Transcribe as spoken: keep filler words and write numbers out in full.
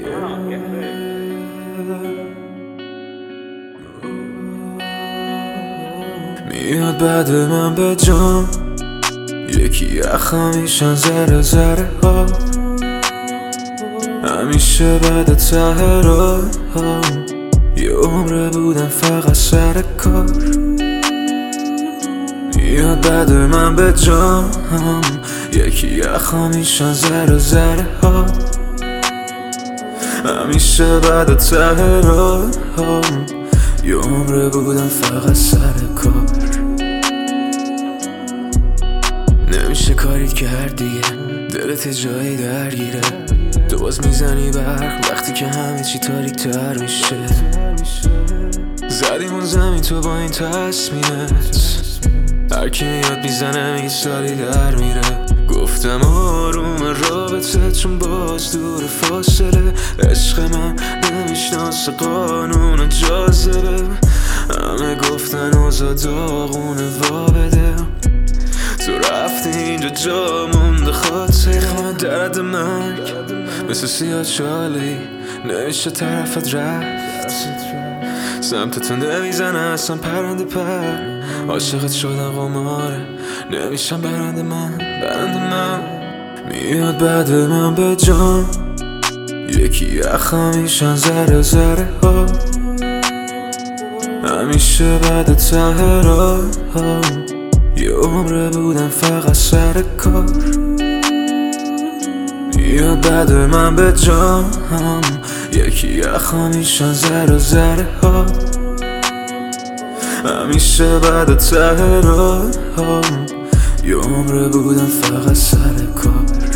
میاد بعد من به جام یکی یخم میشن ذره ذره ها، همیشه بعد ته راه ها یه عمره بودم فقط سر کار. میاد بعد من به جام یکی یخم میشن ذره ذره ها، همیشه بعد ته راه ها یه عمره بودم فقط سر کار. نمیشه کاری کرد دیگه، دلت جایی درگیره، تو باز میزنی برق وقتی که همه چی تاریک تر میشه. زدیم اون زمین تو با این تصمیمت، هرکی میاد میزنه میگه سالی در میره. گفتم آروم رابطه چون باز دور فاصله، عشق من نمیشناسه قانون جاذبه. همه گفتن اوضاع داغونه وا بده، تو رفتی اینجا جا مونده خاطره. درد مرگ مثل سیاه چالی نمیشه طرفت رفت، سمتتون نمیزنه اصلا پرنده پر. عاشقت شدن قماره نمیشم برنده من برنده من. میاد بعد من به جام یکی یخم میشن ذره ذره ها، همیشه بعد ته راه ها یه عمره بودم فقط سر کار. میاد بعد من به جام یکی یخم میشن ذره ذره ها، همیشه بعد ته راه ها یه عمره بودم فقط سر کار.